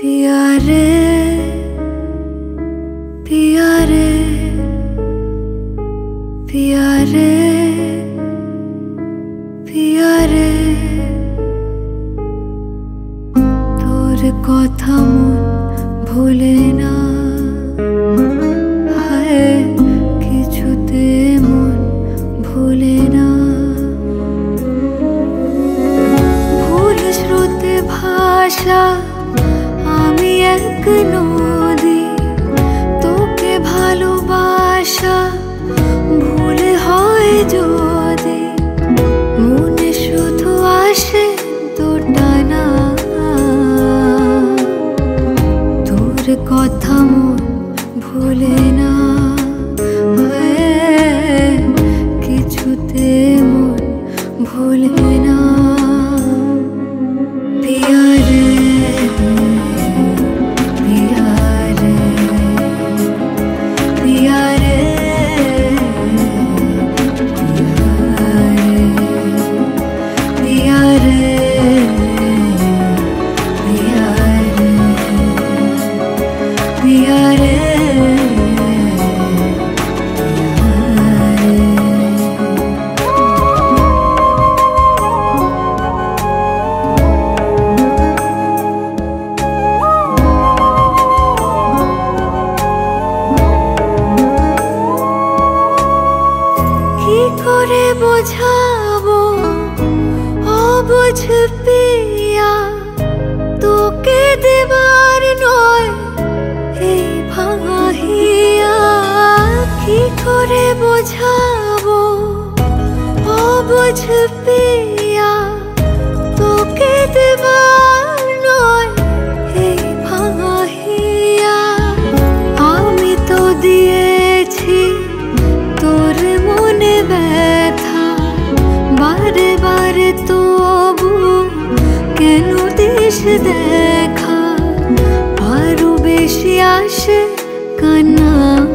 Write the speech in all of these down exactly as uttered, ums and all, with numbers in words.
पिया रे पिया रे पिया रे पिया रे तोर कथा मन भूले ना हाय किछुते मन भूले ना भूल स्रोते भाषा आमी एक नदी तोके भालोबाशा भूल हय जोदी मने शुधु आशे दोटाना तोर कथा मन भूले ना किछुते मन भूले ना पिया रे করে বোঝাবো অবুঝ পিয়া তোকে দেবার নয় এই ভাঙা হিয়া কি করে বোঝাবো অবুঝ পিয়া তোকে দেবার নয় এই ভাঙা হিয়া আমি তো দিয়েছি তোর মনে ব্যথা বারে বারে তবু কেন দিস দেখা আরো বেশি আসে কান্না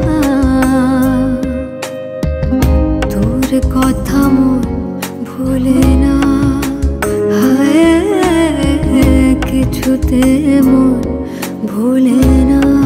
তোর কথা মন ভুলে না হায় কিছুতে মন ভুলে না।